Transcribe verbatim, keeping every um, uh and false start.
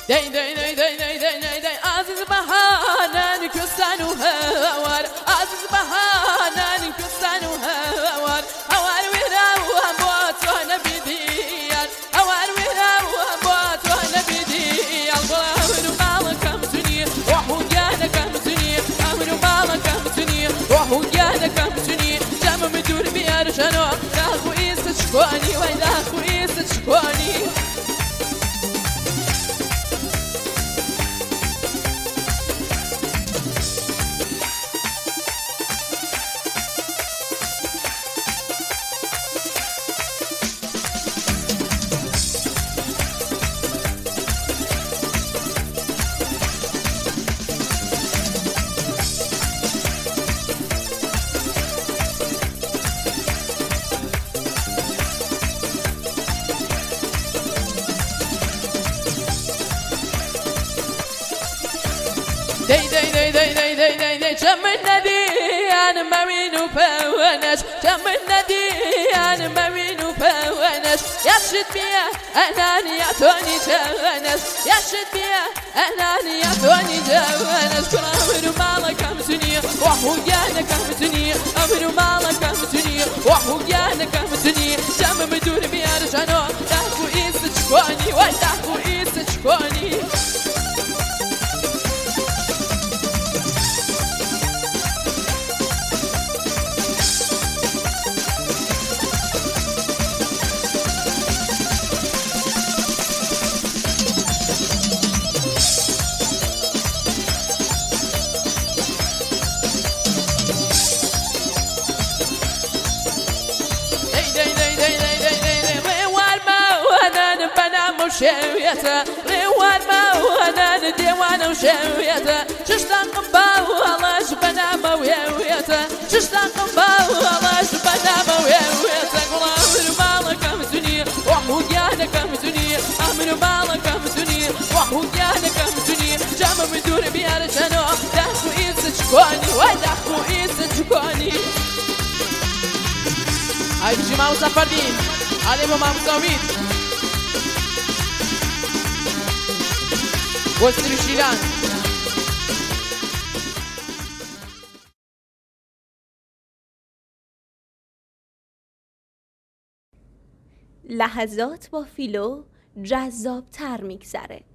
دی دی دی دی دی دی دی دی عزیز بهانن کستن و هوار عزیز بهانن کستن و هوار هوار ویرا و هم با تو نبیدیار هوار ویرا و هم با تو نبیدیار امر بالکم تنی و حوجانکم تنی امر بالکم تنی و حوجانکم تنی جام مدور بیار شنو داخو ایست شکونی و داخو ایست شکونی دی دی دی دی دی دی دی دی جم الندی أنا موين وفونش جم الندي أنا موين وفونش يشد بيا أناني يعطوني جونس يشد بيا أناني يعطوني جونس كل أمر مالك أمسني وحوجانا كمسني أمر مالك أمسني وحوجانا كمسني جم بدور بيا رجانو داكو إيست شكوني وداكو إيست شكوني وشويته روان ما وانا نديوان وشويته ششتاق باو الله شبنا ما ويويته ششتاق باو الله شبنا ما ويويته امر مالك امسني وحوجانك امسني امر مالك امسني وحوجانك امسني جام بدور بيار شنو داخو ايست شكوني وداخو ايست شكوني هاي جماعة مسافرين عليهم مع مساويت وسط شیران لحظات با فیلو جذاب تر میگذره.